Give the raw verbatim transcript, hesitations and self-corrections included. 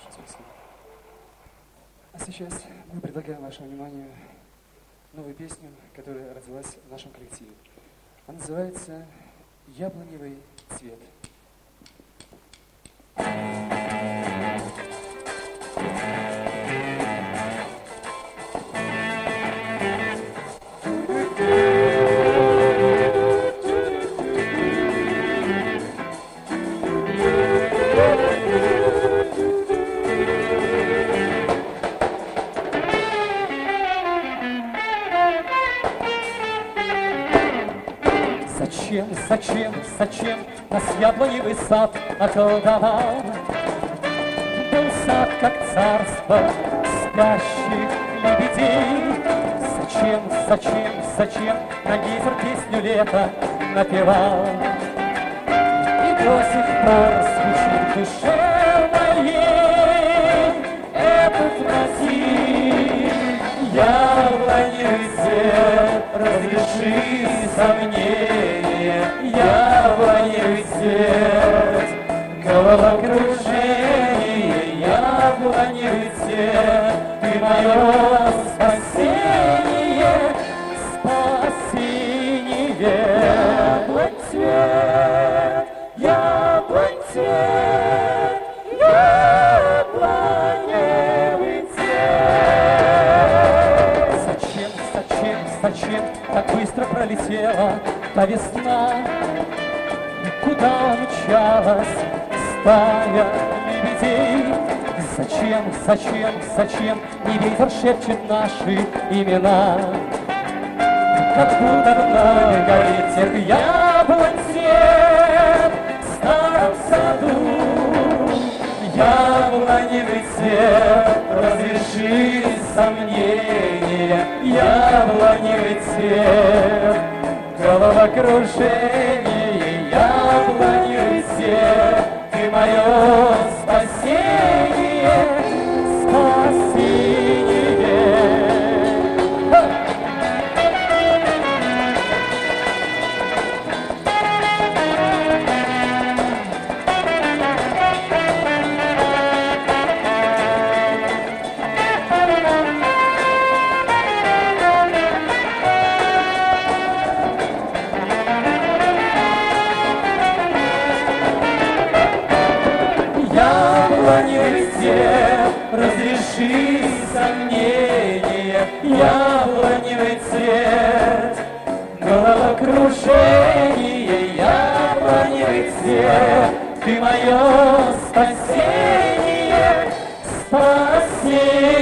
Спасибо. А сейчас мы предлагаем вашему вниманию новую песню, которая родилась в нашем коллективе. Она называется «Яблоневый цвет». Зачем, зачем, зачем нас яблоневый сад околдовал? Был сад, как царство спящих лебедей. Зачем, зачем, зачем на ветер песню лета напевал? И до сих пор звучит в душе моей этот мотив. Яблоневый цвет, разреши сомнения. Яблоневый цвет, головокружение. Яблоневый цвет, ты мое спасение, спасение. Яблонь цвет, яблонь цвет, яблоневый цвет. Зачем, зачем, зачем так быстро пролетела та весна? Куда умчалась стая лебедей? Зачем, зачем, зачем не ветер шепчет наши имена? Как будто вновь горит тех яблонь цвет в старом саду. Яблоневый цвет, разреши сомнения. Яблоневый цвет, головокружение. Яблоневый цвет, ты мое спасение, спасение. Яблоневый цвет, разреши сомнения. Яблоневый цвет, головокружение. Яблоневый цвет, ты мое спасение, спасение.